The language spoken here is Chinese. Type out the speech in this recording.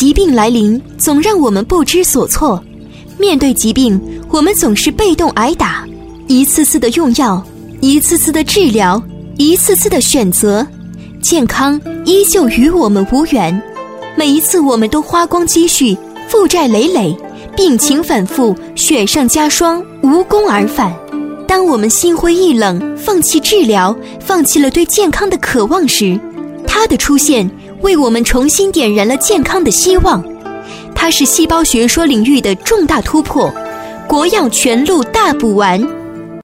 疾病来临，总让我们不知所措。面对疾病，我们总是被动挨打，一次次的用药，一次次的治疗，一次次的选择，健康依旧与我们无缘。每一次我们都花光积蓄，负债累累，病情反复，雪上加霜，无功而返。当我们心灰意冷，放弃治疗，放弃了对健康的渴望时，它的出现为我们重新点燃了健康的希望。它是细胞学说领域的重大突破，国药全路大补丸。